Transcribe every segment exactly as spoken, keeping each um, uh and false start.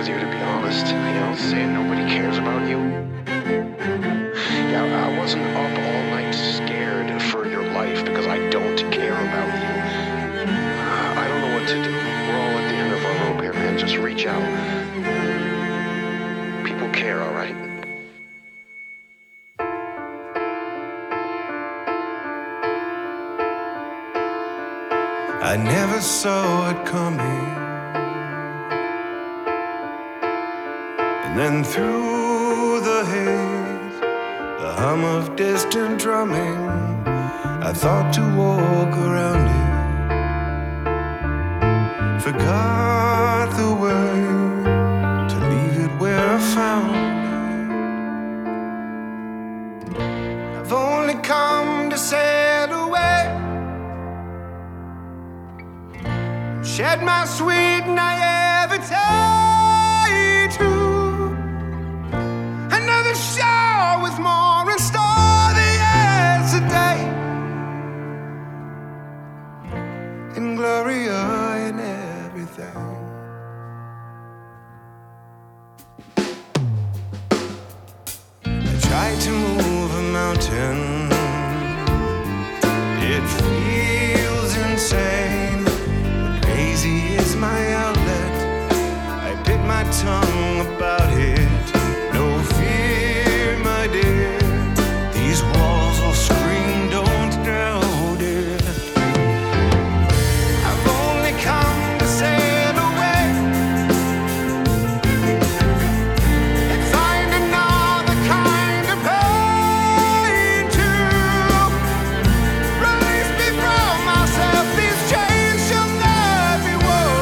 easier to be honest, you know, saying nobody cares about you. Yeah, I wasn't up all night scared for your life because I don't care about you. Uh, I don't know what to do. We're all at the end of our rope here, man. Just reach out. People care, all right? I never saw it coming. And then through the haze, the hum of distant drumming, I thought to walk around it. Forgot the way to leave it where I found it. I've only come to sail away, shed my sweet naivete to another show with more in store than yesterday. In Gloria and everything. I tried to move a mountain. It feels insane. Crazy is my outlet. I bit my tongue about it. No fear, my dear. These walls will scream, don't doubt it. I've only come to sail away and find another kind of pain to release me from myself. These chains shall not be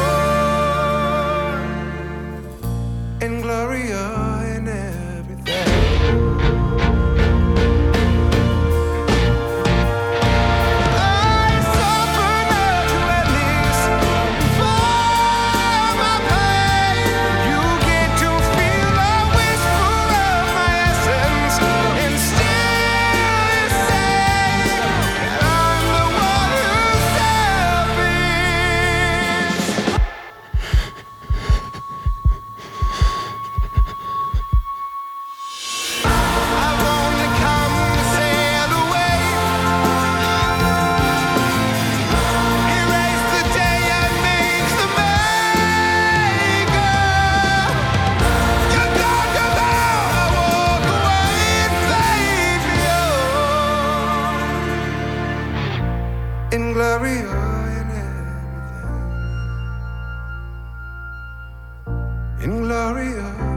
worn. In Gloria and everything. I suffer now to at least for my pain. You get to feel a whisper of my essence, and still you say I'm the one who's selfish. I've only come to sail away, erase the day and make the maker. You're gone, you're gone. I walk away and leave you in Gloria and everything. In Gloria.